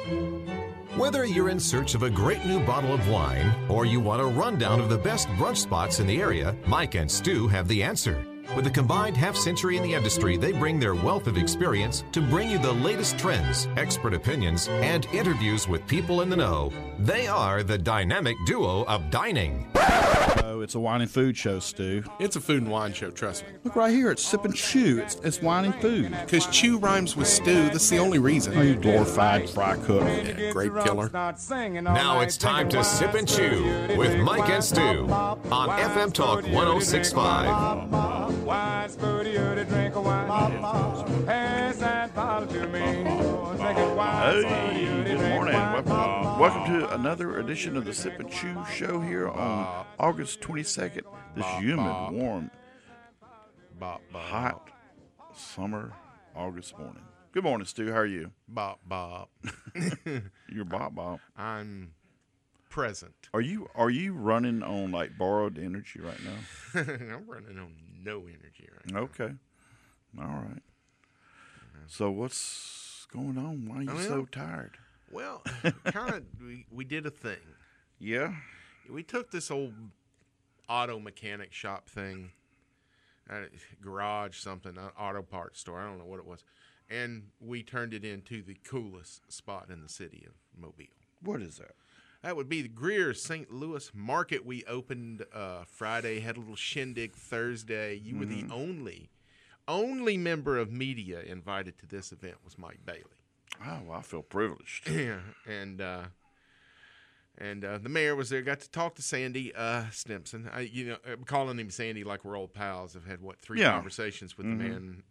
Whether you're in search of a great new bottle of wine or you want a rundown of the best brunch spots in the area, Mike and Stu have the answer. With a combined half-century in the industry, they bring their wealth of experience to bring you the latest trends, expert opinions, and interviews with people in the know. They are the dynamic duo of dining. Oh, it's a wine and food show, Stu. It's a food and wine show, trust me. Look right here, it's Sip and Chew. It's wine and food. Because chew rhymes with stew, that's the only reason. Oh, you glorified fry cook. Yeah, grape killer. Now it's time to Sip and Chew with Mike and Stu on FM Talk 106.5. Wise for you to drink a wine. Pass that bottle to me. Hey, good morning. Welcome to another edition of the Sip and Chew show here on August 22nd. This humid, warm, hot summer August morning. Good morning, Stu. How are you? Bop. You're Bob. I'm present. Are you running on like borrowed energy right now? I'm running on no energy right now. Okay. All right. So what's going on? Why are you so tired? Well, kind of, we did a thing. Yeah? We took this old auto mechanic shop thing, garage something, auto parts store, I don't know what it was, and we turned it into the coolest spot in the city of Mobile. What is that? That would be the Greer St. Louis Market. We opened Friday, had a little shindig Thursday. You were the only member of media invited to this event was Mike Bailey. Oh, well, I feel privileged. Yeah, and the mayor was there. Got to talk to Sandy Stimson. I'm calling him Sandy like we're old pals. I've had three conversations with the man,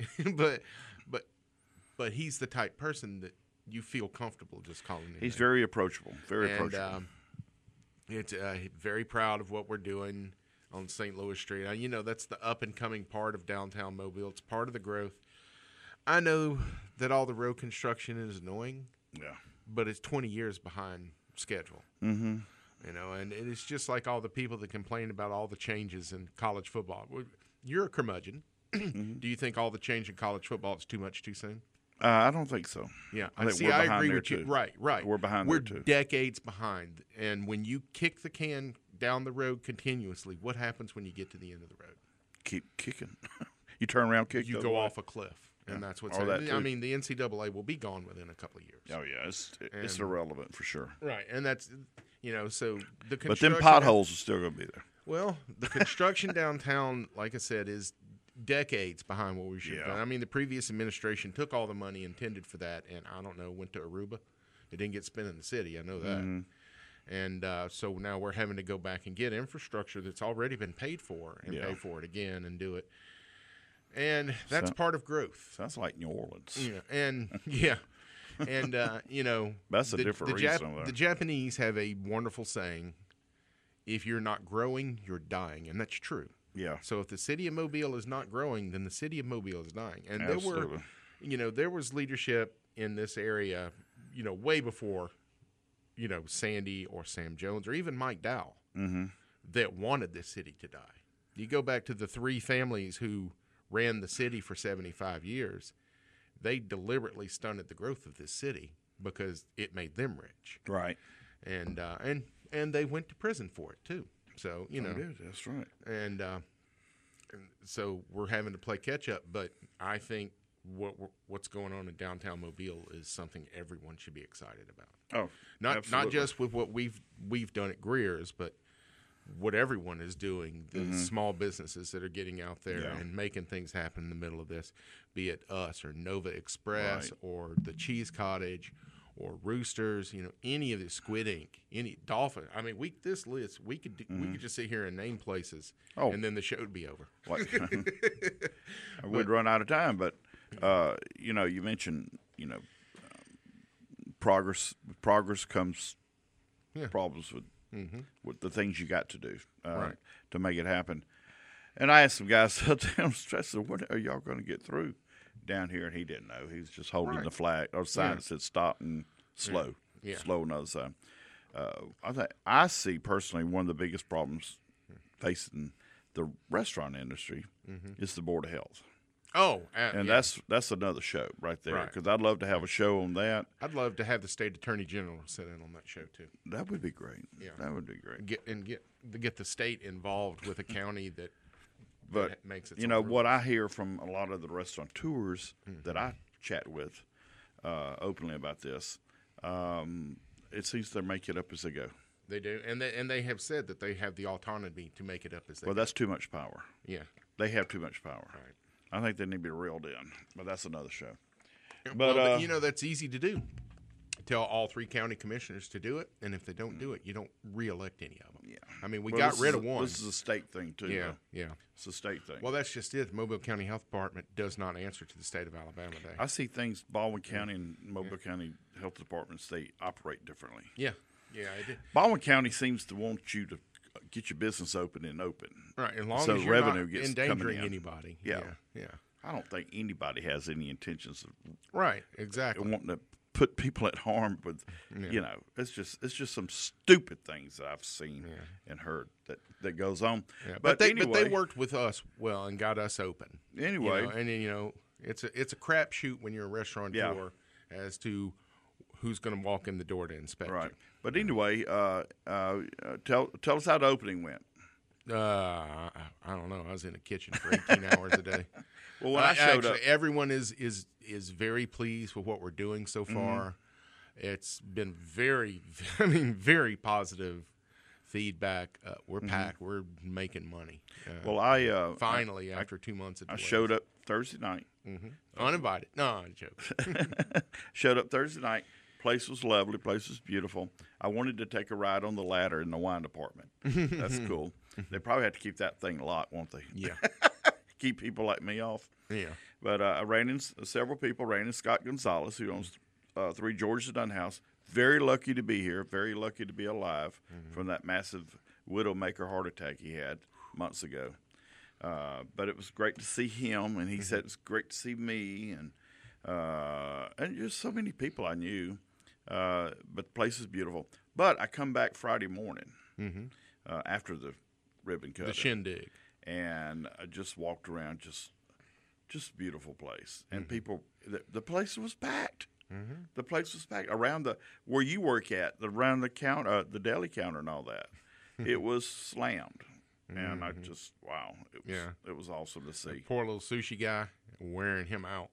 but he's the type person that you feel comfortable just calling him. He's very approachable. Very approachable. It's very proud of what we're doing on St. Louis Street. That's the up-and-coming part of downtown Mobile. It's part of the growth. I know that all the road construction is annoying, but it's 20 years behind schedule. Mm-hmm. And it's just like all the people that complain about all the changes in college football. You're a curmudgeon. Mm-hmm. Do you think all the change in college football is too much too soon? I don't think so. Yeah, I agree with you. Right. We're behind there, too. We're decades behind. And when you kick the can down the road continuously, what happens when you get to the end of the road? Keep kicking. You turn around, kick. You go off a cliff, and that's what's happening. I mean, the NCAA will be gone within a couple of years. Oh, yeah. It's irrelevant for sure. Right, and that's, so the construction. But them potholes are still going to be there. Well, the construction downtown, like I said, is decades behind what we should have done. I mean, the previous administration took all the money intended for that and, I don't know, went to Aruba. It didn't get spent in the city. I know that. Mm-hmm. And so now we're having to go back and get infrastructure that's already been paid for and pay for it again and do it. And that's part of growth. Sounds like New Orleans. Yeah, and that's a different reason. The Japanese have a wonderful saying, if you're not growing, you're dying. And that's true. Yeah. So if the city of Mobile is not growing, then the city of Mobile is dying. And Absolutely. there was leadership in this area, way before, Sandy or Sam Jones or even Mike Dowell that wanted this city to die. You go back to the three families who ran the city for 75 years. They deliberately stunted the growth of this city because it made them rich. Right. And they went to prison for it too. So, that's right. And so we're having to play catch up, but I think what's going on in downtown Mobile is something everyone should be excited about. Oh, not just with what we've done at Greer's, but what everyone is doing, the small businesses that are getting out there and making things happen in the middle of this, be it us or Nova Express or the Cheese Cottage or Roosters, any of the Squid Ink, any Dolphin. I mean, this list, we could just sit here and name places, and then the show would be over. We'd run out of time, but you mentioned, progress. Progress comes problems with the things you got to do to make it happen. And I asked some guys, I'm stressed, what are y'all going to get through down here? And he didn't know. He was just holding the flag or sign that said stop and slow. Slow another sign. I see personally one of the biggest problems facing the restaurant industry is the Board of Health. Oh, and yeah. that's another show right there. Right. Because I'd love to have a show on that. I'd love to have the state attorney general sit in on that show too. That would be great. Yeah. That would be great. Get the state involved with a county that But makes it. you know what I hear from a lot of the restaurateurs that I chat with openly about this, it seems they make it up as they go. They do, and they have said that they have the autonomy to make it up as they. Well, go. that's too much power. Yeah. They have too much power. Right. I think they need to be reeled in, but that's another show. But But you know that's easy to do. Tell all 3 county commissioners to do it, and if they don't do it, you don't reelect any of them. Yeah. I mean, we Well, got this rid is of one. This is a state thing too. Yeah, though. yeah. It's a state thing. Well, that's just it. Mobile County Health Department does not answer to the state of Alabama. I see things. Baldwin County and Mobile County health departments, they operate differently. Yeah, yeah, I did. Baldwin County seems to want you to get your business open and open. Right, as long So as you're revenue not gets endangering coming in. anybody. Yeah. yeah. I don't think anybody has any intentions of Right, exactly. wanting to put people at harm with, you know, it's just some stupid things that I've seen and heard that goes on. Yeah, But they anyway, worked with us well and got us open. Anyway. You know, and you know it's a crapshoot when you're a restaurateur as to who's going to walk in the door to inspect right. you. But anyway, tell us how the opening went. I don't know. I was in the kitchen for 18 hours a day. Well, when I showed up, everyone is very pleased with what we're doing so far. It's been very positive feedback. We're packed. We're making money. well, I Finally, after 2 months of I delays. showed up Thursday night. Uninvited. No, I'm joking. Showed up Thursday night. Place was lovely. Place was beautiful. I wanted to take a ride on the ladder in the wine department. That's cool. They probably have to keep that thing locked, won't they? Yeah. Keep people like me off. Yeah. But I ran in several people. Ran in Scott Gonzalez, who owns 3 Georgia Dunn House. Very lucky to be here. Very lucky to be alive from that massive widowmaker heart attack he had months ago. But it was great to see him, and he said it's great to see me, and just so many people I knew. But the place is beautiful. But I come back Friday morning after the ribbon cutting. The shindig. And I just walked around, just beautiful place. And people, the place was packed. The place was packed around where you work at, around the counter, the deli counter, and all that. It was slammed, and I just it was awesome to see. Poor little sushi guy wearing him out.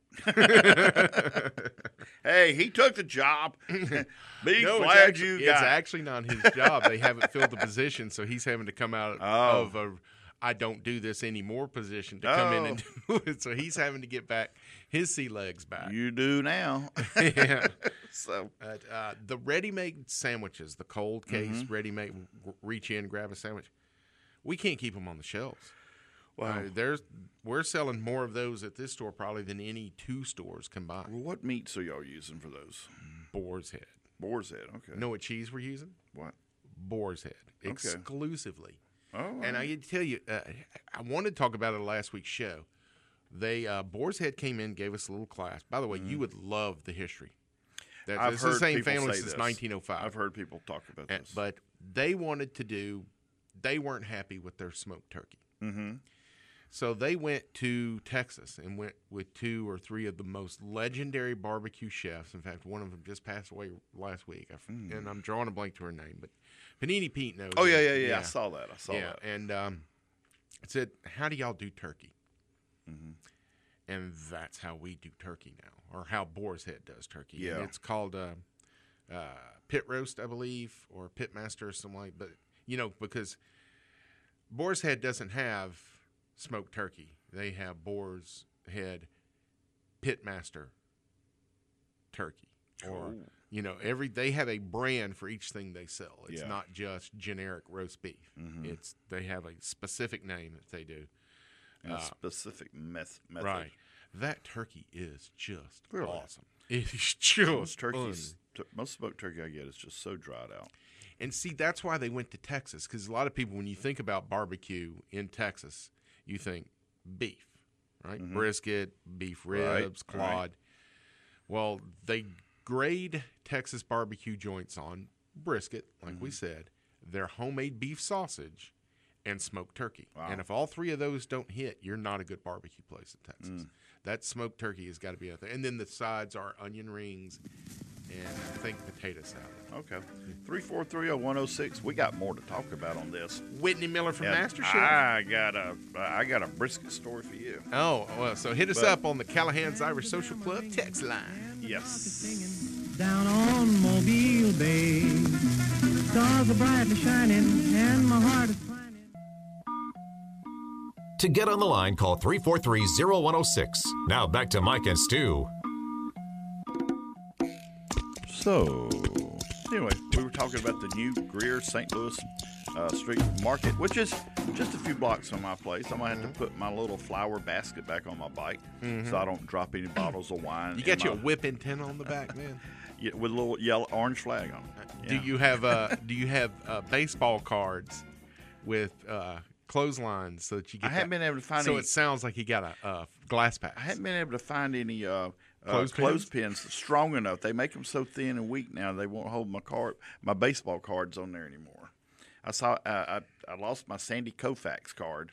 Hey, he took the job. Be No, glad you it's got it. actually not his job. They haven't filled the position, so he's having to come out of a I don't do this anymore position to come in and do it. So he's having to get back his sea legs back. You do now. Yeah. So The ready-made sandwiches, the cold case ready-made, reach in, grab a sandwich, we can't keep them on the shelves. Wow. We're selling more of those at this store probably than any 2 stores combined. well, what meats are y'all using for those? Boar's Head. Boar's head. Okay. You know what cheese we're using? What? Boar's Head. Exclusively. Oh. And I can tell you, I wanted to talk about it last week's show. They Boar's Head came in, gave us a little class. By the way, you would love the history. I've It's heard the same people family say since this. 1905. I've heard people talk about this. But they wanted to do. They weren't happy with their smoked turkey. So they went to Texas and went with 2 or 3 of the most legendary barbecue chefs. In fact, one of them just passed away last week, and I'm drawing a blank to her name, but Panini Pete knows. Oh, her. yeah. I saw that. And said, "How do y'all do turkey?" And that's how we do turkey now, or how Boar's Head does turkey. Yeah. And it's called pit roast, I believe, or pitmaster or something like. But because Boar's Head doesn't have smoked turkey, they have Boar's Head pitmaster turkey, or they have a brand for each thing they sell. It's not just generic roast beef. They have a specific name that they do. And a specific method. Right. That turkey is just Really? awesome. It is just Most turkeys, most smoked turkey I get is just so dried out. And see, that's why they went to Texas, because a lot of people, when you think about barbecue in Texas, you think beef, right? Brisket, beef ribs, Right, clod. right. Well, they grade Texas barbecue joints on brisket, like we said, their homemade beef sausage, and smoked turkey. Wow. And if all three of those don't hit, you're not a good barbecue place in Texas. That smoked turkey has got to be out there. And then the sides are onion rings and I think potato salad. Okay. 3430106. We got more to talk about on this. Whitney Miller from And MasterChef. I got a brisket story for you. Oh, well, so hit us up on the Callahan's Irish Social Club text line. Yes. Down on Mobile Bay, stars are brightly shining, and my heart is climbing. To get on the line, call 343-0106. Now back to Mike and Stu. So, anyway, we were talking about the new Greer St. Louis Street Market, which is just a few blocks from my place. I might have to put my little flower basket back on my bike so I don't drop any bottles of wine. You got your whip antenna on the back, man? Yeah, with a little yellow orange flag on it. Do you have baseball cards with clotheslines so that you get? I haven't been able to find so any. it sounds like you got a glass pack. I haven't been able to find any Clothespins? clothespins strong enough. They make them so thin and weak now they won't hold my baseball cards on there anymore. I saw I lost my Sandy Koufax card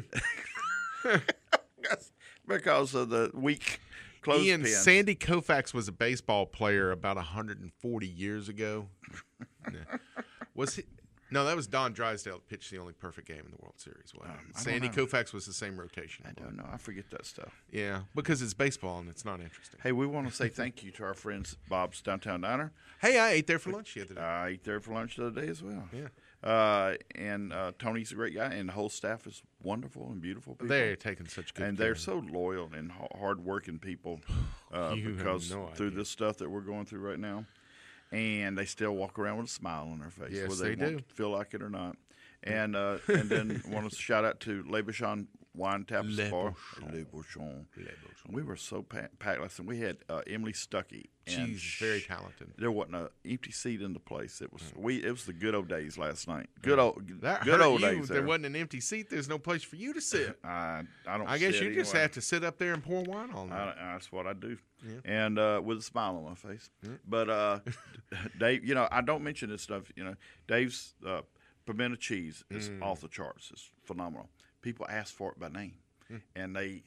because of the weak clothespins. Sandy Koufax was a baseball player about 140 years ago. Yeah. Was he? No, that was Don Drysdale that pitched the only perfect game in the World Series. Wow. Sandy Koufax was the same rotation. I don't know. I forget that stuff. Yeah, because it's baseball and it's not interesting. Hey, we want to say thank you to our friends at Bob's Downtown Diner. Hey, I ate there for lunch the other day. I ate there for lunch the other day as well. Yeah. And Tony's a great guy, and the whole staff is wonderful and beautiful people. They're taking such good and care. they're so loyal and hard-working people because through this stuff that we're going through right now. And they still walk around with a smile on their face, Yes, whether they do. want to feel like it or not. And then want to shout out to Le Bouchon Wine Tapas Le Bar. Bouchon. Le Bouchon. Le Bouchon. We were so packed last night. We had Emily Stuckey. And She's very talented. There wasn't an empty seat in the place. It was it was the good old days last night. Good old days. There wasn't an empty seat. There's no place for you to sit. I don't. I guess sit you just anyway. have to sit up there and pour wine all night. That's what I do, Yeah. and with a smile on my face. But Dave, I don't mention this stuff. Dave's pimento cheese is off the charts. It's phenomenal. People ask for it by name, and they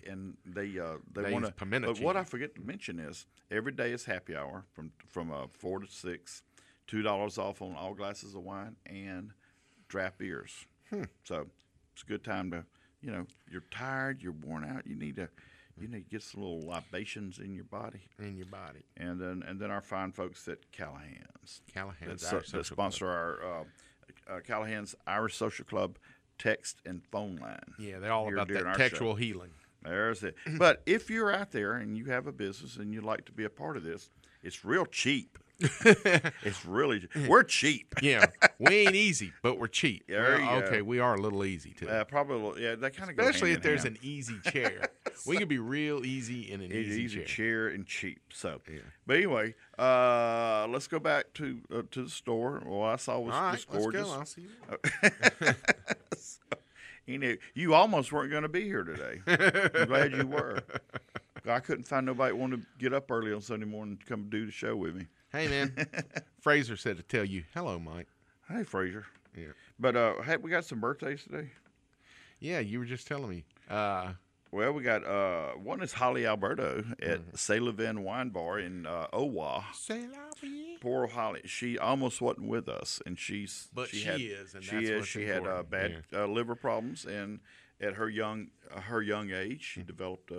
want to. pimento But what cheese. I forget to mention is every day is happy hour from 4 to 6, $2 off on all glasses of wine and draft beers. So it's a good time to. You're tired, you're worn out. You need to get some little libations in your body. And then our fine folks at Callahan's. Callahan's that Irish Social sponsor our Callahan's Irish Social Club text and phone line. Yeah, they're all here about during that our textual show. healing. There's it. But if you're out there and you have a business and you'd like to be a part of this, it's real cheap. It's really we're cheap. Yeah, we ain't easy, but we're cheap. There you go. Okay, we are a little easy too. Probably, yeah. That kind of Especially if there's an easy chair. We could be real easy in an easy chair. chair and cheap. So, Yeah. but anyway, let's go back to the store. Well, I saw was All right, just gorgeous. let's go. I'll see you. You almost weren't going to be here today. I'm glad you were. I couldn't find nobody that wanted to get up early on Sunday morning to come do the show with me. Hey, man. Fraser said to tell you, hello, Mike. Hey, Fraser. Yeah. But hey, we got some birthdays today. Yeah, you were just telling me. Well, we got one is Holly Alberto at C'est Le Vin Wine Bar in Owa. Poor Holly, she almost wasn't with us, and she is, and she had important. bad liver problems, and at her young age, she developed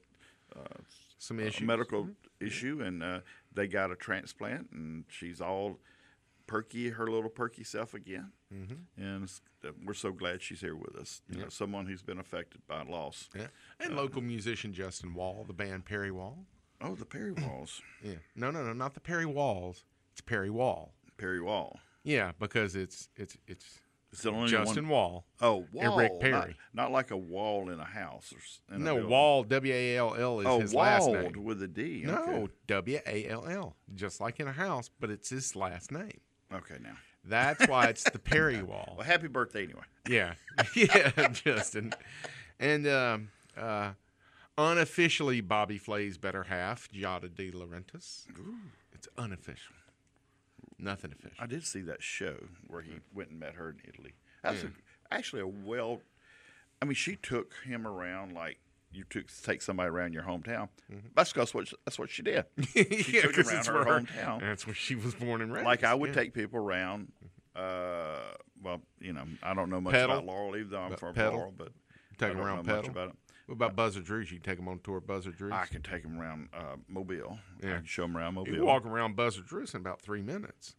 Some a issues. medical issue, and they got a transplant, and she's all perky, her little perky self again. And we're so glad she's here with us. You know, someone who's been affected by loss. Yeah. And local musician Justin Wall, the band Perry Wall. Oh, the Perry Walls. Yeah. No, not the Perry Walls. It's Perry Wall. Perry Wall. Yeah, because it's It's the only Justin Wall. Oh, and Wall. Rick Perry. Not like a wall in a house. Or in a No, building. Wall, W-A-L-L is his last Walled name. with a D. No, Okay. W-A-L-L, just like in a house, but it's his last name. Okay, now. That's why it's the Perry Wall. Well, happy birthday anyway. Yeah, yeah, Justin. And unofficially, Bobby Flay's better half, Giada De Laurentiis. It's unofficial. Nothing official. I did see that show where he went and met her in Italy. That's actually a well. I mean, she took him around like you take somebody around your hometown. That's what she did. She took him around her hometown. That's where she was born and raised. Like I would take people around. Well, you know, I don't know much Pedal. about Laurel, even though I'm from Pedal. Laurel, but Take I them don't around know much Pedal. about it. What about Buzzard Drews? You can take them on tour of Buzzard Drews? I can take them around Mobile. Yeah. I can show them around Mobile. You walk around Buzzard Drews in about 3 minutes.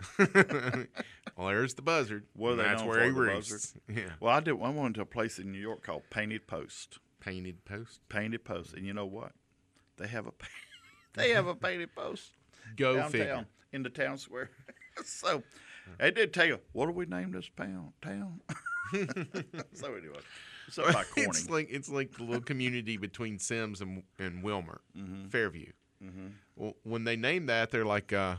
Well, there's the Buzzard. What are they That's known where he for, the rests. Buzzard? Yeah. Well, I went to a place in New York called Painted Post. Painted Post. Painted Post, and you know what? They have a Painted Post Go downtown figure. in the town square. So they did tell you, what do we name this town? So anyway, so by Corning. It's like the little community between Sims and Wilmer, Fairview. Well, when they named that, they're like, well,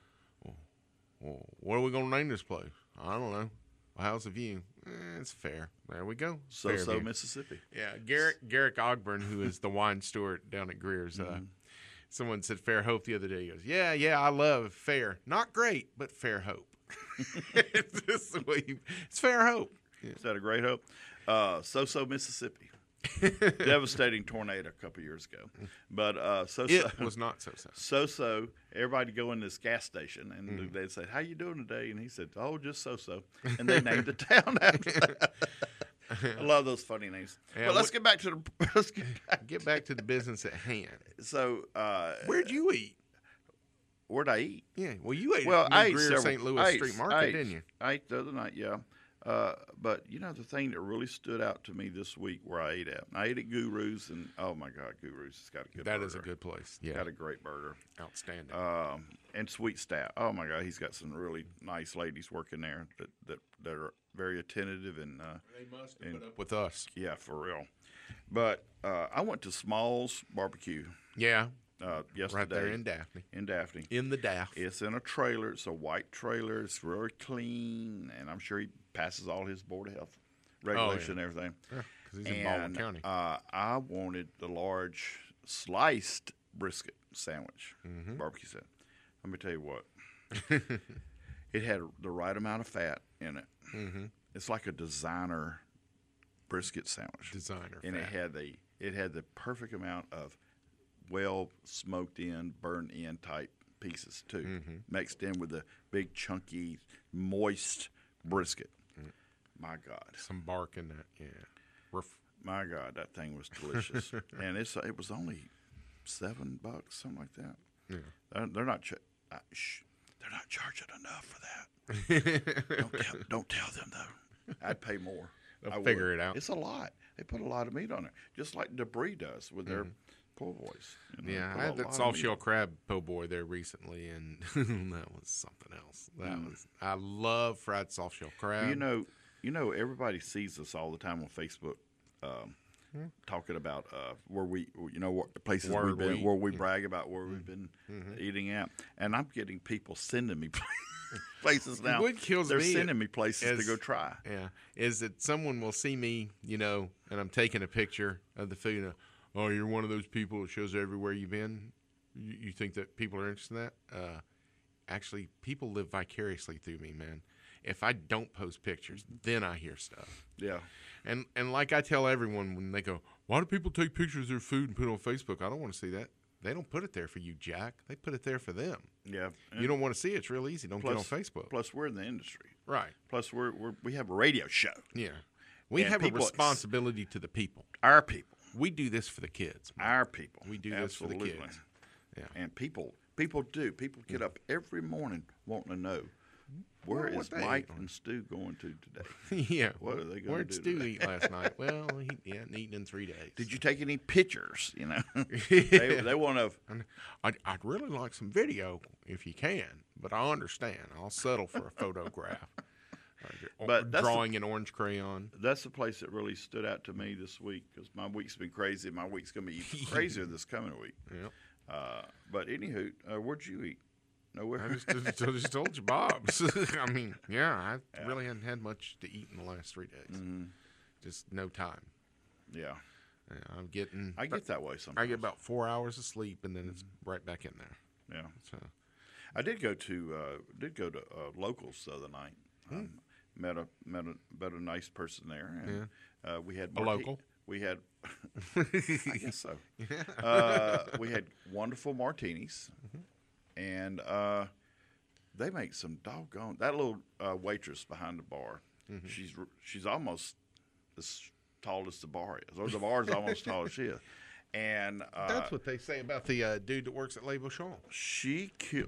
what are we going to name this place? I don't know. Well, how's the view? It's fair. There we go. So Fairview. Mississippi. Yeah, Garrick Ogburn, who is the wine steward down at Greer's, someone said Fair Hope the other day. He goes, yeah, I love Fair. Not great, but Fair Hope. It's just the way it's Fair Hope. Is that a great hope? Mississippi. Devastating tornado a couple years ago. But It was not so. So everybody go in this gas station, and they'd say, how you doing today? And he said, oh, just so. And they named the town after that. I love those funny names. Yeah, but let's get back to Get back to the business at hand. So Where'd you eat? where'd I eat? Yeah, well, you ate Well, at I New ate Greer several. St. Louis Street Market, didn't you? I ate the other night, yeah. But you know the thing that really stood out to me this week where I ate at Guru's, and oh my God, Guru's has got a good. That burger. is a good place. Yeah, Got a great burger. outstanding. And Sweet Stat. Oh my God, he's got some really nice ladies working there that are very attentive and They must have put up with us. yeah, for real. But I went to Small's Barbecue Yeah, yesterday. right there in Daphne. In Daphne. In the Daff. It's in a trailer. It's a white trailer. It's really clean, and I'm sure he passes all his Board of Health regulation and everything. Yeah, 'cause he's in Baldwin County. I wanted the large sliced brisket sandwich, barbecue sandwich. Let me tell you what. It had the right amount of fat in it. It's like a designer brisket sandwich. Designer and fat. it had the perfect amount of well smoked in, burned in type pieces too, mixed in with the big chunky, moist brisket. My God, Some bark in that. Yeah. my God, that thing was delicious, and it was only $7, something like that. Yeah. They're not they're not charging enough for that. don't tell them though. I'd pay more. They'll I would. figure it out. It's a lot. They put a lot of meat on there, just like Debris does with their po' boys. You know, Yeah, put I a had that lot of soft meat shell on crab po' boy there recently, and that was something else. I love fried soft shell crab. it. You know, everybody sees us all the time on Facebook, talking about where we, what places Where we've been, we- where we brag about where we've been eating at, and I'm getting people sending me places now. What kills They're me sending me places to is- go try. Yeah, is that someone will see me, and I'm taking a picture of the food. And, oh, you're one of those people that shows everywhere you've been. You think that people are interested in that? Actually, people live vicariously through me, man. If I don't post pictures, then I hear stuff. Yeah. And like I tell everyone when they go, why do people take pictures of their food and put it on Facebook? I don't want to see that. They don't put it there for you, Jack. They put it there for them. Yeah. You don't want to see it. It's real easy. Don't get on Facebook. Plus, we're in the industry. Right. Plus, we have a radio show. Yeah. We And have a people- responsibility to the people. Our people. We do this for the kids. man. Our people. We do this for the Absolutely. kids. Yeah. And people do. People get up every morning wanting to know where Well, what is they Mike eat. and Stu going to today. Yeah. What are they gonna Where'd do Stu today? eat last night? Well, he hadn't eaten in 3 days. Did you take any pictures? They want to. And I'd really like some video if you can, but I understand. I'll settle for a photograph. But that's drawing in orange crayon. That's the place that really stood out to me this week because my week's been crazy. My week's going to be even crazier this coming week. Yeah. But anywho, where'd you eat? Nowhere. I just told you, Bob's. I mean, yeah, I really hadn't had much to eat in the last 3 days. Just no time. Yeah. Yeah, I'm getting. I get that way sometimes. I get about 4 hours of sleep, and then it's right back in there. Yeah. So, I did go to Locals the other night. met a nice person there, and we had A local? We had, I guess so. We had wonderful martinis, and they make some doggone. That little waitress behind the bar, she's almost as tall as the bar is, or the bar is almost as tall as she is. And That's what they say about the dude that works at Le Bouchon. she killed.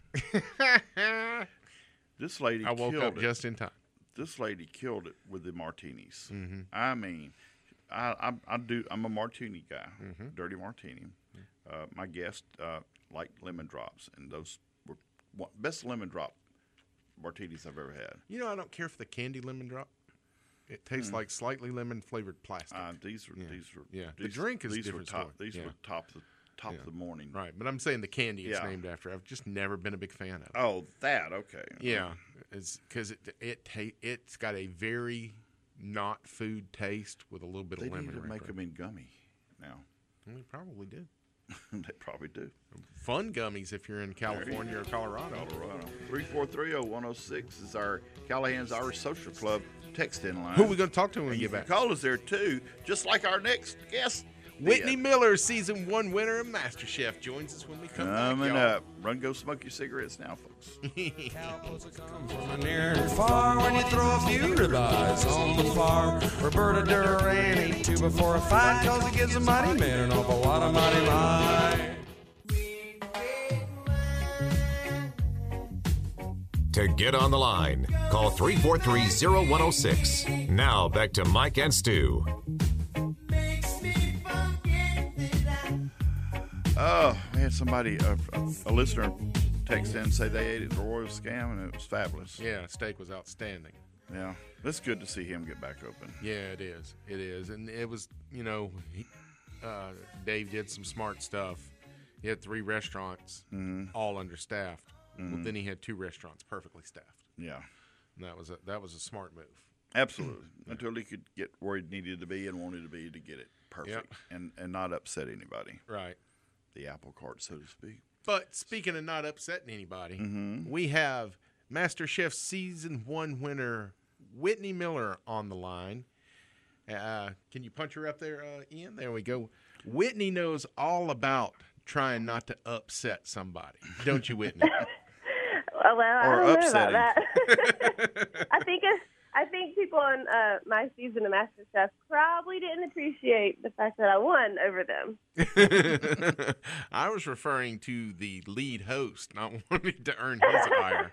This lady. I woke killed up it. just in time. This lady killed it with the martinis. I mean, I'm a martini guy, dirty martini. My guests like lemon drops, and those were best lemon drop martinis I've ever had. You know, I don't care for the candy lemon drop. It tastes like slightly lemon flavored plastic. These were The drink is a these different were top. story. These were top of the morning. Right, but I'm saying the candy it's Yeah. named after. I've just never been a big fan of it. Oh, that okay. Yeah, it's because it's got a very not food taste with a little bit They of lemon. need to right make there. them in gummy now. We probably do. They probably do. Fun gummies if you're in California or Colorado. 343-0106 is our Callahan's Irish Social Club text-in line. Who are we going to talk to when we And get you can back? call us there, too, just like our next guest. Whitney did. Miller, season 1 winner of MasterChef, joins us when we come Coming back, up. Run, go smoke your cigarettes now, folks. From near and far, when you throw a few ribeyes on the farm, Roberta Duran ain't two before a fight, 'cause it gives a mighty man an awful lot of mighty might. To get on the line, call 343-0106. Now back to Mike and Stu. Oh, we had somebody, a listener, text in and say they ate it at the Royal Scam, and it was fabulous. Yeah, steak was outstanding. Yeah. It's good to see him get back open. Yeah, it is. It is. And it was, Dave did some smart stuff. He had 3 restaurants, all understaffed. Well, then he had 2 restaurants perfectly staffed. Yeah. And that was a smart move. Absolutely. Until he could get where he needed to be and wanted to be to get it perfect and not upset anybody. Right. The apple cart, so to speak. But speaking of not upsetting anybody, we have MasterChef Season 1 winner Whitney Miller on the line. Can you punch her up there, Ian? There we go. Whitney knows all about trying not to upset somebody. Don't you, Whitney? Well, I Or don't know upsetting. about that. I think people on my season of MasterChef probably didn't appreciate the fact that I won over them. I was referring to the lead host, not wanting to earn his ire.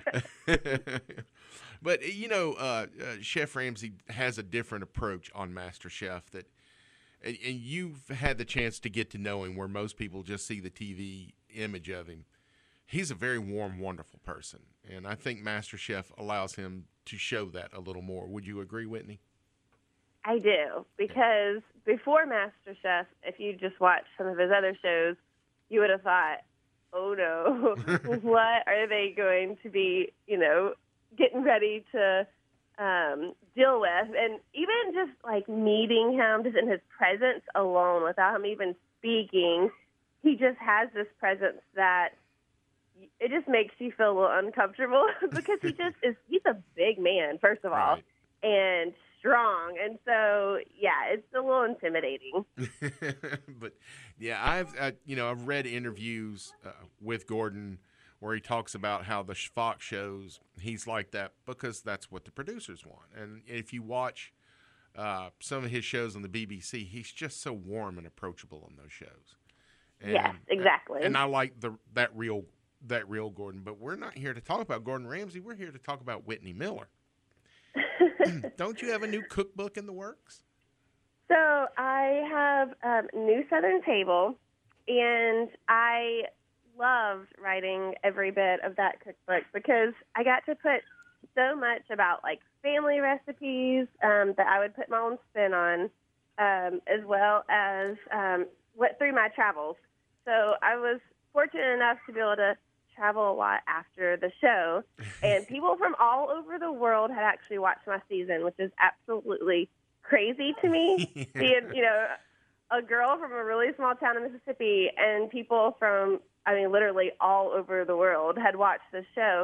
But, Chef Ramsay has a different approach on MasterChef and you've had the chance to get to know him where most people just see the TV image of him. He's a very warm, wonderful person, and I think MasterChef allows him to show that a little more. Would you agree, Whitney? I do, because before MasterChef, if you just watched some of his other shows, you would have thought, oh no, what are they going to be, getting ready to deal with? And even just like meeting him, just in his presence alone, without him even speaking, he just has this presence that it just makes you feel a little uncomfortable because he's a big man, first of all, and strong. And so, yeah, it's a little intimidating. But yeah, I've read interviews with Gordon where he talks about how the Fox shows, he's like that because that's what the producers want. And if you watch some of his shows on the BBC, he's just so warm and approachable on those shows. And, yes, exactly. And I like that real Gordon. But we're not here to talk about Gordon Ramsay. We're here to talk about Whitney Miller. Don't you have a new cookbook in the works? So I have New Southern Table, and I loved writing every bit of that cookbook because I got to put so much about like family recipes that I would put my own spin on, as well as went through my travels. So I was fortunate enough to be able to travel a lot after the show, and people from all over the world had actually watched my season, which is absolutely crazy to me. Being, a girl from a really small town in Mississippi, and people from, literally all over the world had watched the show.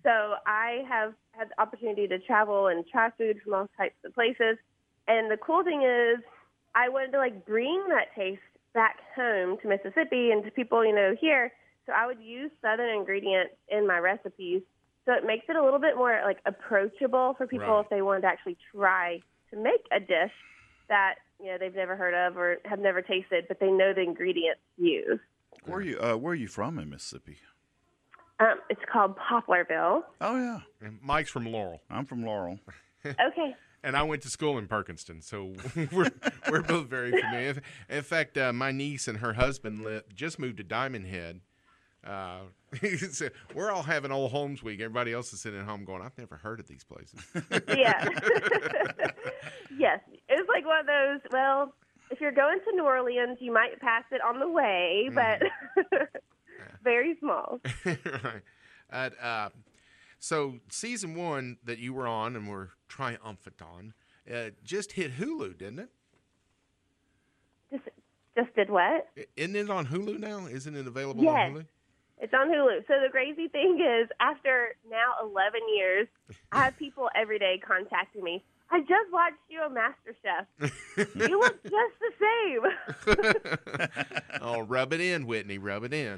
So I have had the opportunity to travel and try food from all types of places. And the cool thing is I wanted to, like, bring that taste back home to Mississippi and to people, here. So I would use Southern ingredients in my recipes. So it makes it a little bit more, like, approachable for people if they wanted to actually try to make a dish that, they've never heard of or have never tasted, but they know the ingredients used. Where are you from in Mississippi? It's called Poplarville. Oh, yeah. And Mike's from Laurel. I'm from Laurel. Okay. And I went to school in Perkinston, so we're both very familiar. In fact, my niece and her husband just moved to Diamond Head. So we're all having Old Homes Week. Everybody else is sitting at home going, I've never heard of these places. Yeah. Yes. It's like one of those, well, if you're going to New Orleans, you might pass it on the way, but very small. Right. So season 1 that you were on and were triumphant on just hit Hulu, didn't it? Just did what? Isn't it on Hulu now? Isn't it available Yes. on Hulu? It's on Hulu. So the crazy thing is, after now 11 years, I have people every day contacting me. I just watched you on MasterChef. You look just the same. Oh, rub it in, Whitney. Rub it in.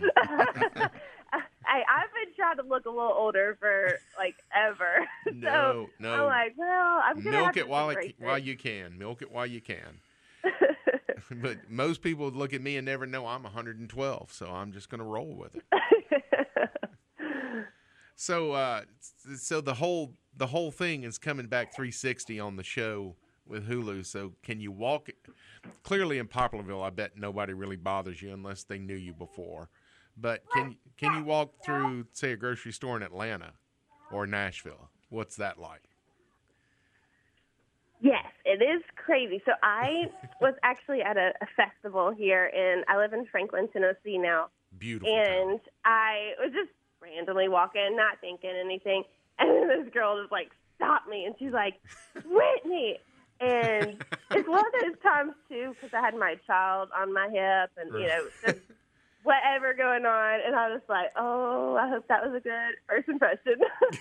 I've been trying to look a little older for, like, ever. No. I'm like, well, I'm going to Milk it while you can. Milk it while you can. But most people would look at me and never know I'm 112, so I'm just going to roll with it. So the whole thing is coming back 360 on the show with Hulu. So can you walk? Clearly in Poplarville, I bet nobody really bothers you unless they knew you before. But can you walk through, say, a grocery store in Atlanta or Nashville? What's that like? Yes, it is crazy. So I was actually at a festival here I live in Franklin, Tennessee now. Beautiful. And I was just randomly walking, not thinking anything. And then this girl just, like, stopped me, and she's like, Whitney. And it's one of those times, too, because I had my child on my hip and, just whatever going on. And I was like, oh, I hope that was a good first impression.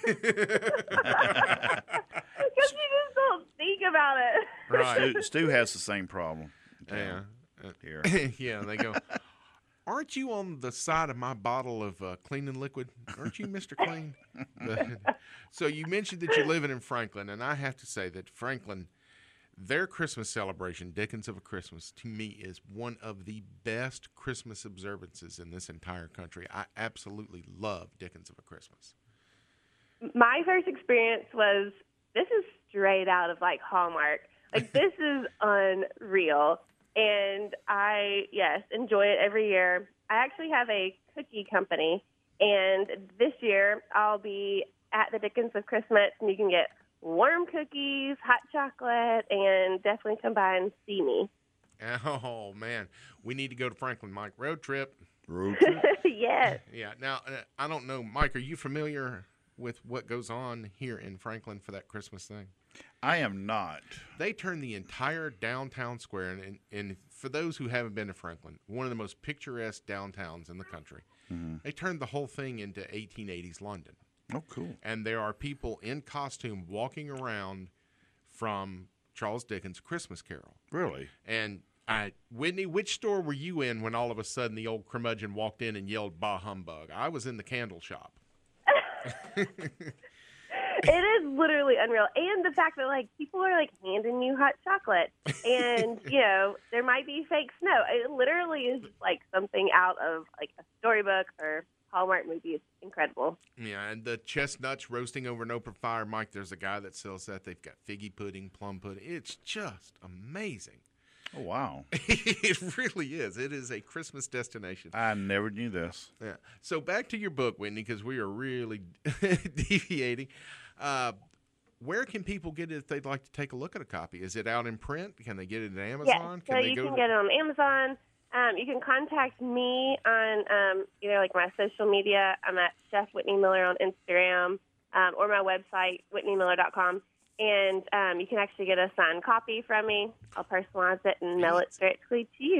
Because you just don't think about it. Right. Stu has the same problem. Yeah. Here. Yeah, they go, aren't you on the side of my bottle of cleaning liquid? Aren't you Mr. Clean? So you mentioned that you're living in Franklin, and I have to say that Franklin, their Christmas celebration, Dickens of a Christmas, to me is one of the best Christmas observances in this entire country. I absolutely love Dickens of a Christmas. My first experience was, this is straight out of, like, Hallmark. Like, this is unreal. And I, enjoy it every year. I actually have a cookie company, and this year I'll be at the Dickens of Christmas, and you can get warm cookies, hot chocolate, and definitely come by and see me. Oh, man. We need to go to Franklin, Mike. Road trip. Yes. Yeah. Now, I don't know, Mike, are you familiar with what goes on here in Franklin for that Christmas thing? I am not. They turn the entire downtown square, and for those who haven't been to Franklin, one of the most picturesque downtowns in the country, they turned the whole thing into 1880s London. Oh, cool. And there are people in costume walking around from Charles Dickens' Christmas Carol. Really? And Whitney, which store were you in when all of a sudden the old curmudgeon walked in and yelled, "Bah humbug"? I was in the candle shop. It is literally unreal. And the fact that, like, people are, like, handing you hot chocolate. And, there might be fake snow. It literally is, like, something out of, like, a storybook or Hallmark movie. It's incredible. Yeah, and the chestnuts roasting over an open fire. Mike, there's a guy that sells that. They've got figgy pudding, plum pudding. It's just amazing. Oh, wow. It really is. It is a Christmas destination. I never knew this. Yeah. So back to your book, Whitney, because we are really deviating. Where can people get it if they'd like to take a look at a copy? Is it out in print? Can they get it at Amazon? Yes, so you can get it on Amazon. You can contact me on like my social media. I'm at Chef Whitney Miller on Instagram, or my website, whitneymiller.com. And you can actually get a signed copy from me. I'll personalize it and mail it directly to you.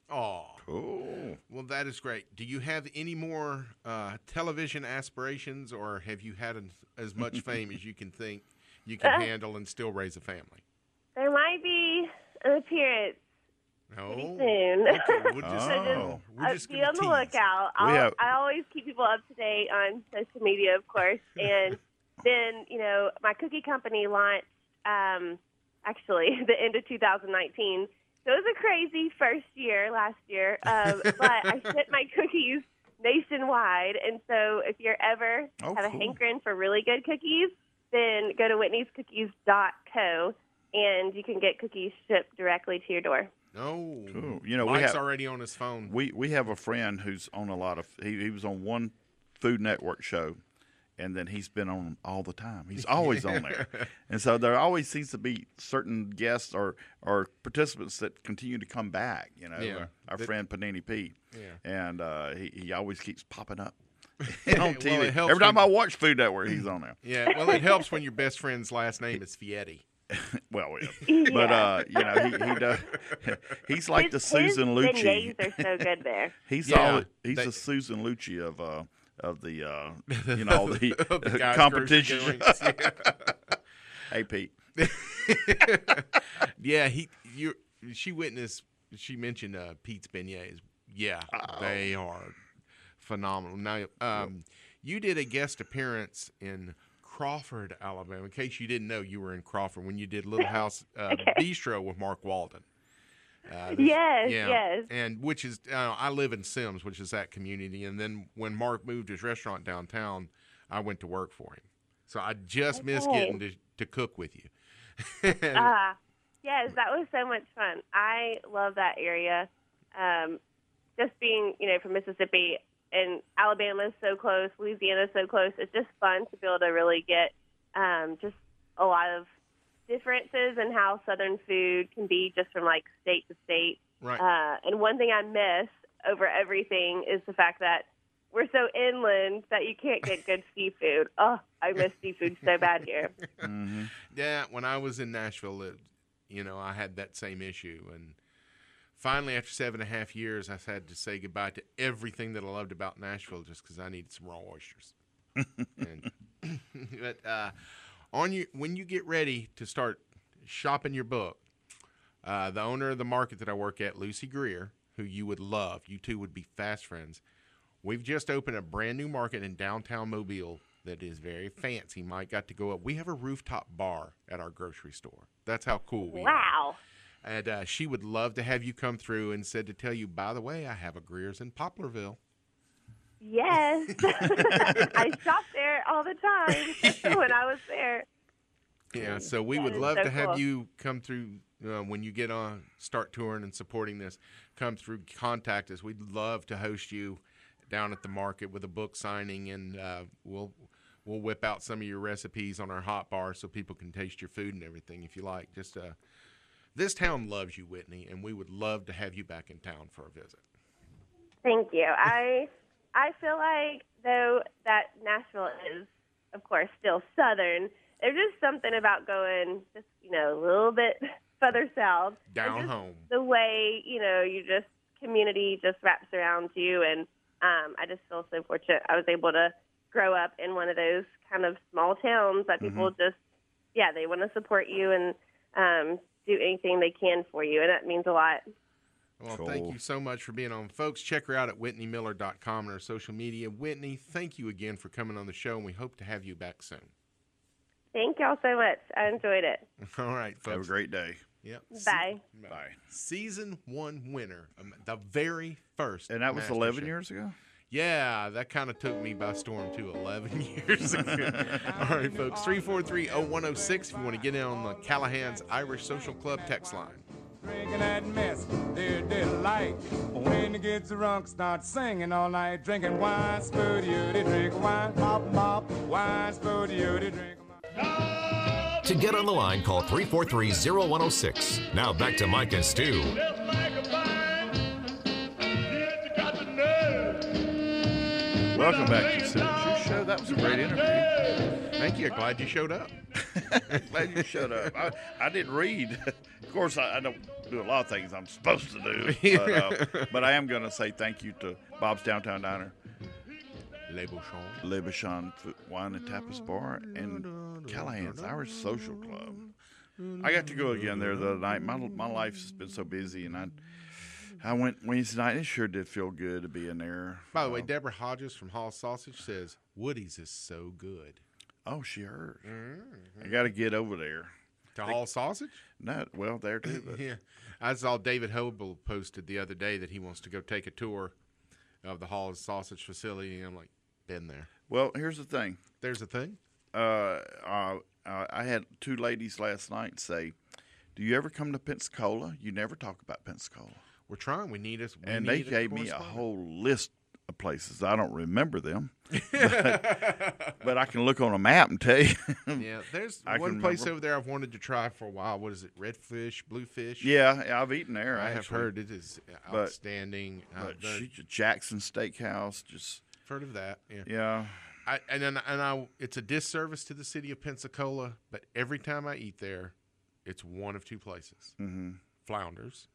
Oh, Cool. well, that is great. Do you have any more television aspirations, or have you had as much fame as you can think you can handle and still raise a family? There might be an appearance No. pretty soon. Okay, we'll just, Oh. we'll just be give a on the tease. lookout. I always keep people up to date on social media, of course. And then, my cookie company launched actually the end of 2019. So it was a crazy first year last year, but I sent my cookies nationwide. And so if you're ever have a hankering for really good cookies, then go to whitneyscookies.co, and you can get cookies shipped directly to your door. No. Cool. Mike's already on his phone. We have a friend who's on a lot of. He was on one Food Network show, and then he's been on all the time. He's always on there, and so there always seems to be certain guests or participants that continue to come back. Our friend Panini Pete, and he always keeps popping up on TV. Well, it helps Every time I watch Food Network, he's on there. Yeah, well, it helps when your best friend's last name is Fietti. Well, yeah. But he does. He's like the Susan His Lucci. beignets are so good there. He's they- the Susan Lucci of the Of the guys' competition. grocery goings. Hey, Pete. Yeah, she mentioned Pete's beignets. Yeah, they are phenomenal. Now, you did a guest appearance in Crawford, Alabama. In case you didn't know, you were in Crawford when you did Little House Bistro with Mark Walden. Yes. And which is, I live in Sims, which is that community. And then when Mark moved his restaurant downtown, I went to work for him. So I just missed getting to cook with you. Yes, that was so much fun. I love that area. Just being, from Mississippi, and Alabama is so close, Louisiana is so close. It's just fun to be able to really get just a lot of differences in how Southern food can be just from like state to state. Right. And one thing I miss over everything is the fact that we're so inland that you can't get good seafood. Oh, I miss seafood so bad here. Mm-hmm. Yeah, when I was in Nashville, I had that same issue. And finally, after 7.5 years, I had to say goodbye to everything that I loved about Nashville just because I needed some raw oysters. But when you get ready to start shopping your book, the owner of the market that I work at, Lucy Greer, who you would love, you two would be fast friends. We've just opened a brand new market in downtown Mobile that is very fancy. Mike got to go up. We have a rooftop bar at our grocery store. That's how cool we are. Wow. And she would love to have you come through and said to tell you, by the way, I have a Greer's in Poplarville. Yes. I shopped there all the time when I was there. Yeah, so we That would is love so to have cool. you come through when you get on, start touring and supporting this. Come through, contact us. We'd love to host you down at the market with a book signing, and we'll whip out some of your recipes on our hot bar so people can taste your food and everything if you like. Just this town loves you, Whitney, and we would love to have you back in town for a visit. Thank you. I feel like, though, that Nashville is, of course, still Southern, there's just something about going just, a little bit further south. Down And just home. The way, you just, community just wraps around you. And I just feel so fortunate. I was able to grow up in one of those kind of small towns that people just, they want to support you and do anything they can for you. And that means a lot. Well, Cool. Thank you so much for being on. Folks, check her out at WhitneyMiller.com and our social media. Whitney, thank you again for coming on the show, and we hope to have you back soon. Thank y'all so much. I enjoyed it. All right, folks. Have a great day. Yep. Bye. Bye. Season 1 winner, the very first. And that was Master 11 Chef. years ago? Yeah, that kind of took me by storm, too, 11 years ago. All right, folks, 343-0106 if you want to get in on the Callahan's Irish Social Club text line. Drinking that mess, their delight. When it gets drunk, start singing all night. Drinking wine, spooty, they drink wine. Mop, mop, wine, spooty, they drink wine. To get on the line, call 343-0106. Now back to Mike and Stu. Welcome back to the City Show. That was a great interview. Thank you. Glad you showed up. Glad you shut up. I didn't read. Of course, I don't do a lot of things I'm supposed to do. But I am going to say thank you to Bob's Downtown Diner, Le Bouchon Wine and Tapas Bar, and Callahan's Irish Social Club. I got to go again there the other night. My life's been so busy, and I went Wednesday night. It sure did feel good to be in there. By the way, Deborah Hodges from Hall Sausage says Woody's is so good. Oh, she heard. I got to get over there. To Hall Sausage? No, well, there too. But. Yeah. I saw David Hobel posted the other day that he wants to go take a tour of the Hall Sausage facility, and I'm like, been there. Well, here's the thing. There's a thing? I had two ladies last night say, do you ever come to Pensacola? You never talk about Pensacola. We're trying. We need us. And they gave me a whole list of places. I don't remember them, but I can look on a map and tell you. Yeah, there's one place over there I've wanted to try for a while. What is it? Redfish, Bluefish? Yeah, I've eaten there. I have heard it is outstanding. Jackson Steakhouse, just heard of that. Yeah. Yeah. It's a disservice to the city of Pensacola, but every time I eat there, it's one of two places: Flounders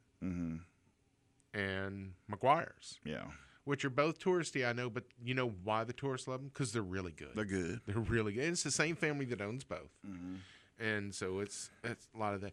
and McGuire's. Yeah. Which are both touristy, I know, but you know why the tourists love them? Because they're really good. They're good. They're really good. And it's the same family that owns both, and so it's a lot of that.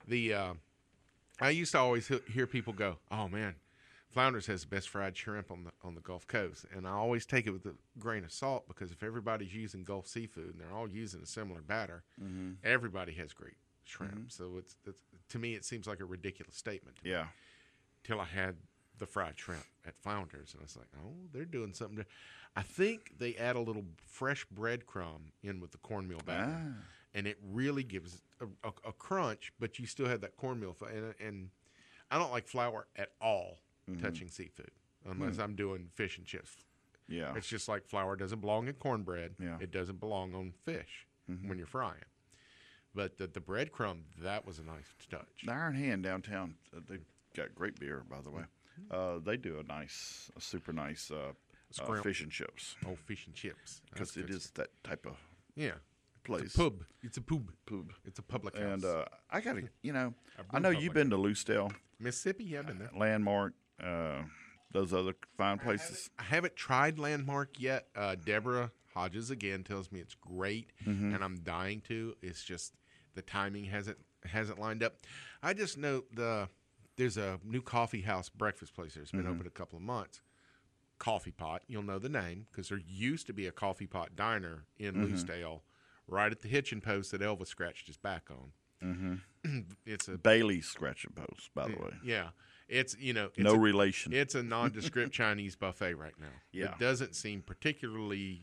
I used to always hear people go, "Oh man, Flounders has the best fried shrimp on the Gulf Coast," and I always take it with a grain of salt because if everybody's using Gulf seafood and they're all using a similar batter, everybody has great shrimp. So it's to me it seems like a ridiculous statement. Yeah. Till I had the fried shrimp at Flounders, and I was like, oh, they're doing something. I think they add a little fresh breadcrumb in with the cornmeal batter, and it really gives a crunch, but you still have that cornmeal. And I don't like flour at all touching seafood unless I'm doing fish and chips. Yeah. It's just like flour doesn't belong in cornbread. Yeah. It doesn't belong on fish when you're frying. But the breadcrumb, that was a nice touch. The Iron Hand downtown, they've got great beer, by the way. They do a super nice fish and chips. Oh, fish and chips. Because it is that type of place. It's a pub. It's a pub. It's a public house. And I got to, I know you've been to Lucedale. Mississippi, yeah, I've been there. Landmark, those other fine places. I haven't tried Landmark yet. Deborah Hodges, again, tells me it's great, and I'm dying to. It's just the timing hasn't lined up. I just know there's a new coffee house breakfast place there. It's been open a couple of months. Coffee Pot. You'll know the name because there used to be a Coffee Pot diner in Lucedale right at the hitching post that Elvis scratched his back on. It's a Bailey's scratching post, by the way. Yeah. It's, it's no relation. It's a nondescript Chinese buffet right now. Yeah. It doesn't seem particularly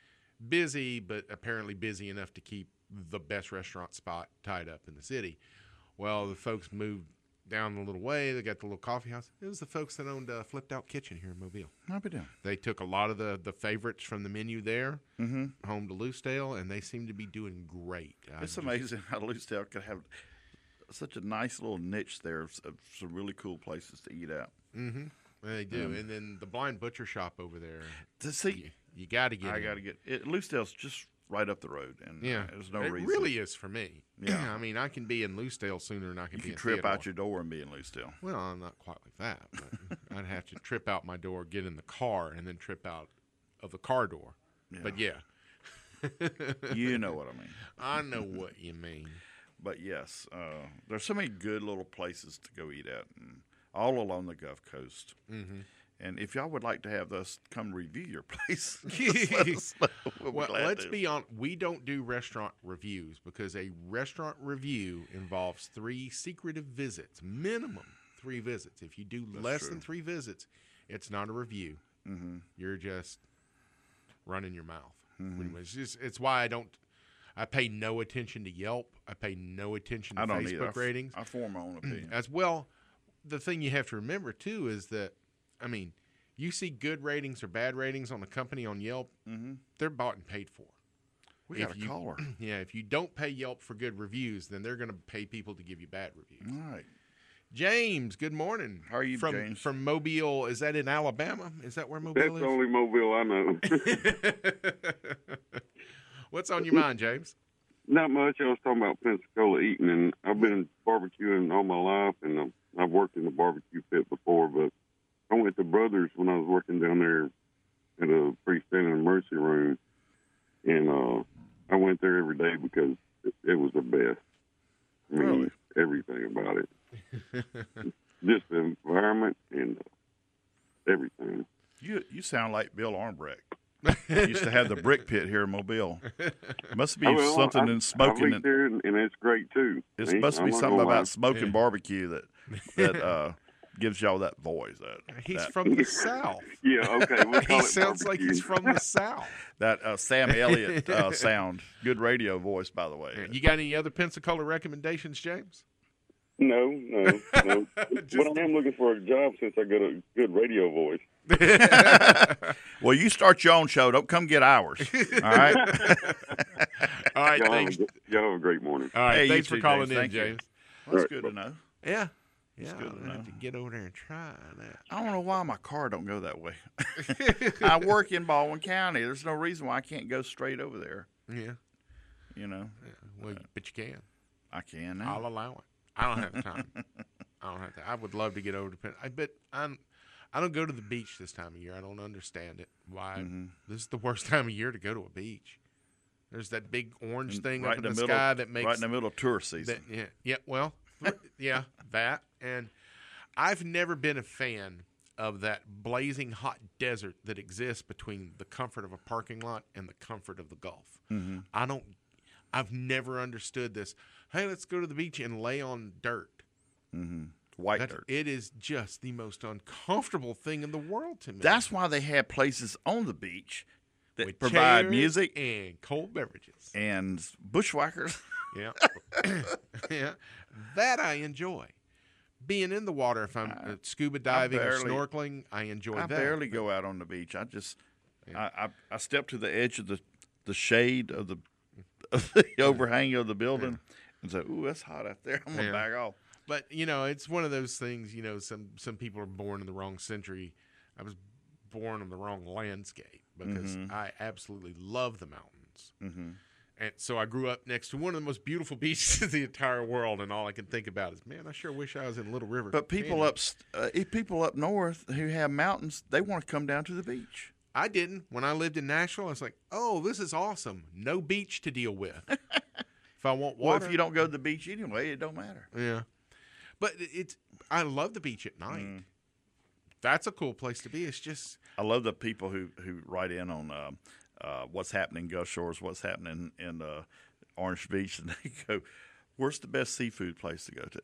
busy, but apparently busy enough to keep the best restaurant spot tied up in the city. Well, the folks moved down the little way. They got the little coffee house. It was the folks that owned Flipped Out Kitchen here in Mobile. I'll be down. They took a lot of the favorites from the menu there home to Lucedale, and they seem to be doing great. It's amazing how Lucedale could have such a nice little niche there of some really cool places to eat at. They do. And then the Blind Butcher Shop over there. To see, you got to get I got to get it. Lucedale's just right up the road, and there's no reason. It really is for me. Yeah. I mean, I can be in Lucedale sooner than I can be in You can trip Theodore. Out your door and be in Lucedale. Well, I'm not quite like that. But I'd have to trip out my door, get in the car, and then trip out of the car door. Yeah. But, yeah. You know what I mean. I know what you mean. But, yes, there's so many good little places to go eat at all along the Gulf Coast. And if y'all would like to have us come review your place, let us know. Well, let's be honest. We don't do restaurant reviews because a restaurant review involves 3 secretive visits, minimum 3 visits. If you do less than 3 visits, it's not a review. You're just running your mouth. It's why I pay no attention to Yelp. I pay no attention to Facebook ratings. I form my own opinion. As well, the thing you have to remember, too, is that, I mean, you see good ratings or bad ratings on a company on Yelp, they're bought and paid for. We got a caller. Yeah, if you don't pay Yelp for good reviews, then they're going to pay people to give you bad reviews. All right. James, good morning. How are you, James? From Mobile, is that in Alabama? Is that where Mobile is? That's the only Mobile I know. What's on your mind, James? Not much. I was talking about Pensacola eating, and I've been barbecuing all my life, and I've worked in the barbecue pit before, but I went to Brothers when I was working down there at a freestanding emergency room, and I went there every day because it was the best. I mean, Really? everything about it. Just the environment and everything. You sound like Bill Armbrecht. Used to have the brick pit here in Mobile. Must be something in smoking. I've lived there, and it's great too. It must be something about smoking barbecue that gives y'all that voice. He's from the South. Yeah, okay. We'll call He it sounds like he's from the South. That Sam Elliott sound. Good radio voice, by the way. You got any other Pensacola recommendations, James? No. But I am looking for a job since I got a good radio voice. Well, you start your own show. Don't come get ours. All right? All right, Y'all thanks. Y'all have a great morning. All right, Hey, thanks you for too, calling James. in, Thank you. James. Well, that's Right, good to know. Yeah. It's Yeah, good I'm to gonna have know. to get over there and try that. I don't know why my car don't go that way. I work in Baldwin County. There's no reason why I can't go straight over there. Yeah. You know, Well, but you can. I can now. I'll allow it. I don't have time. I don't have to. I would love to get over to Penn. I don't go to the beach this time of year. I don't understand it. Why? Mm-hmm. This is the worst time of year to go to a beach. There's that big orange thing right up in in the the middle, sky that makes right in the middle of tourist season. Well, yeah, that. And I've never been a fan of that blazing hot desert that exists between the comfort of a parking lot and the comfort of the Gulf. Mm-hmm. I've never understood this. Hey, let's go to the beach and lay on dirt. Mm-hmm. White dirt. It is just the most uncomfortable thing in the world to me. That's why they have places on the beach that With provide chairs music and cold beverages. and bushwhackers. Yeah. Yeah. That I enjoy. Being in the water, if I'm scuba diving or snorkeling, I enjoy that. I barely go out on the beach. I just I step to the edge of the shade of the overhang of the building and say, "Ooh, that's hot out there. I'm gonna back off." But it's one of those things. Some people are born in the wrong century. I was born in the wrong landscape because I absolutely love the mountains. Mm-hmm. And so I grew up next to one of the most beautiful beaches in the entire world, and all I can think about is, man, I sure wish I was in Little River. But people up north who have mountains, they want to come down to the beach. I didn't. When I lived in Nashville, I was like, oh, this is awesome. No beach to deal with. If I want water. Well, if you don't go to the beach anyway, it don't matter. Yeah. But I love the beach at night. That's a cool place to be. It's just. I love the people who write in on what's happening in Gulf Shores, what's happening in Orange Beach, and they go, "Where's the best seafood place to go to?"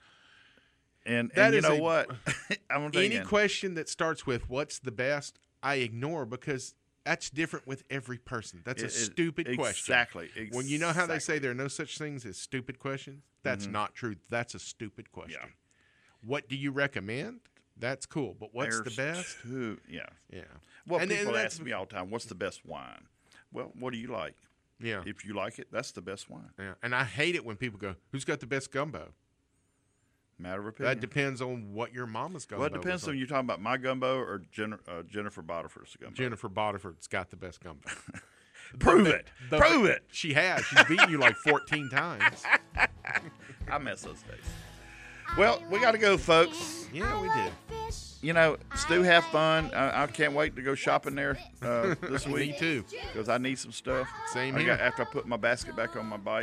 And you know what? I'm thinking, any question that starts with "What's the best?" I ignore because that's different with every person. That's a stupid question. Exactly. When you know how they say there are no such things as stupid questions, that's not true. That's a stupid question. Yeah. What do you recommend? That's cool, but what's the best? Yeah. Well, people ask me all the time, "What's the best wine?" Well, what do you like? Yeah. If you like it, that's the best wine. Yeah. And I hate it when people go, "Who's got the best gumbo?" Matter of opinion. That depends on what your mama's gumbo. Well, it depends on you're talking about my gumbo or Jennifer Botifer's gumbo. Jennifer Botifer's got the best gumbo. Prove it. Prove it. She has. She's beaten you like 14 times. I miss those days. Well, we got to go, folks. Yeah, we did. Stu, have fun. I can't wait to go shopping there this week. Me too. Because I need some stuff. Same here. After I put my basket back on my bike.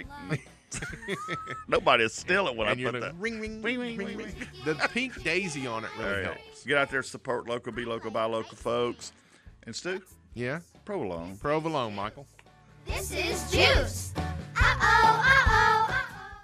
Nobody will steal it when I put that. Ring, ring, ring, ring, ring, ring. The pink daisy on it really helps. Get out there, support local, be local, buy local, folks. And Stu? Yeah? Provolone. Provolone, Michael. This is Juice. Uh-oh, uh-oh.